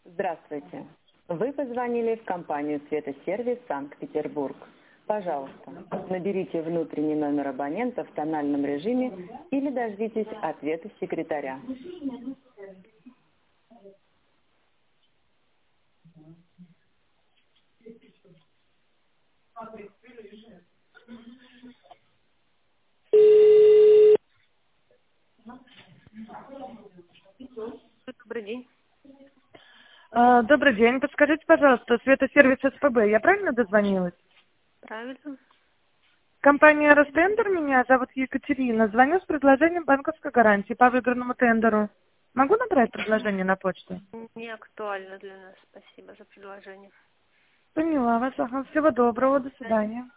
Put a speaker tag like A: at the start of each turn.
A: Здравствуйте. Вы позвонили в компанию «Светосервис Санкт-Петербург». Пожалуйста, наберите внутренний номер абонента в тональном режиме или дождитесь ответа секретаря. Добрый день.
B: Добрый день. Подскажите, пожалуйста, Светосервис СПБ, я правильно дозвонилась?
A: Правильно.
B: Компания «Ростендер», меня зовут Екатерина. Звоню с предложением банковской гарантии по выигранному тендеру. Могу набрать предложение на почту?
A: Не актуально для нас. Спасибо за предложение.
B: Поняла вас. Ага. Всего доброго. До свидания.